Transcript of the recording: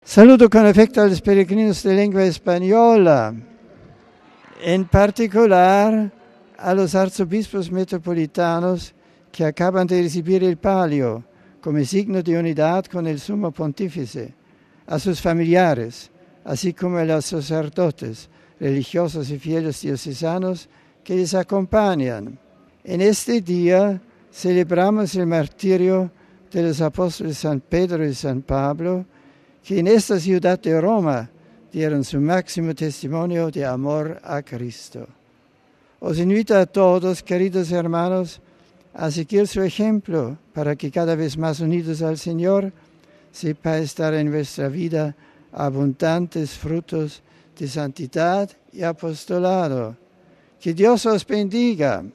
Saludo con afecto a los peregrinos de lengua española, en particular a los arzobispos metropolitanos que acaban de recibir el palio como signo de unidad con el sumo pontífice, a sus familiares, así como a los sacerdotes, religiosos y fieles diocesanos que les acompañan. En este día celebramos el martirio de los apóstoles San Pedro y San Pablo, que en esta ciudad de Roma dieron su máximo testimonio de amor a Cristo. Os invito a todos, queridos hermanos, a seguir su ejemplo para que cada vez más unidos al Señor sepáis dar en vuestra vida abundantes frutos de santidad y apostolado. Que Dios os bendiga.